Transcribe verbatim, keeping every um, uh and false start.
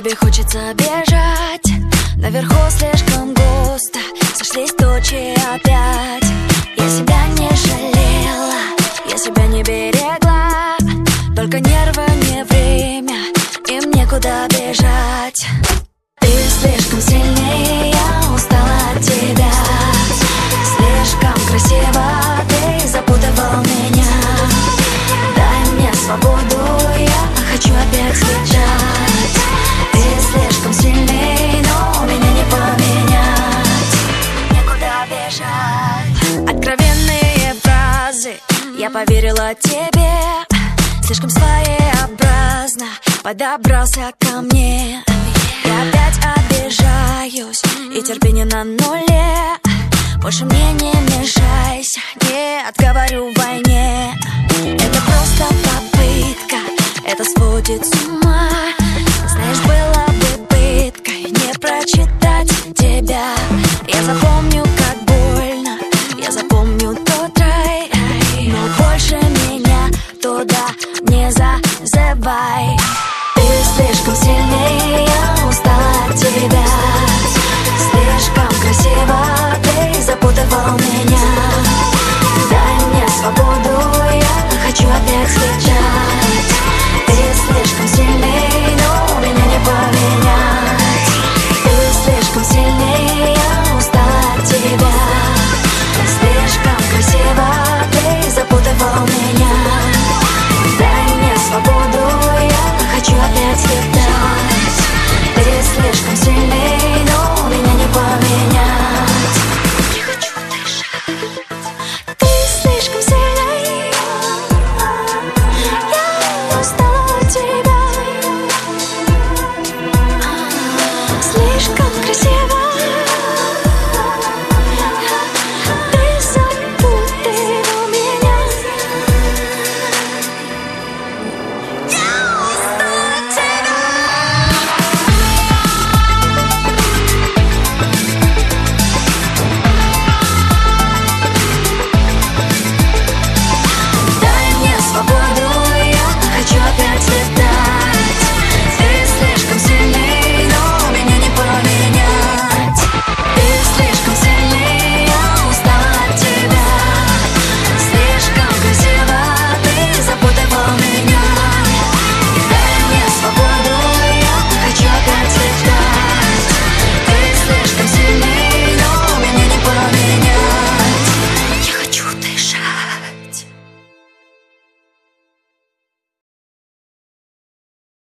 тебе хочется бежать. Наверху слишком густо, сошлись тучи опять. Я себя не жалела, я себя не берегла. Только нервы, не время, им некуда бежать. Ты слишком сильнее, я устала от тебя. Слишком красиво ты запутывал меня. Дай мне свободу, я хочу опять летать. Ты слишком сильней, но меня не поменять. Некуда бежать. Откровенные фразы, я поверила тебе. Слишком своеобразно подобрался ко мне. Я опять обижаюсь, и терпение на нуле. Больше мне не мешайся, нет, говорю в войне. Это просто попытка, это сводит с ума. Знаешь, было бы пыткой не прочитать тебя. Я запомню,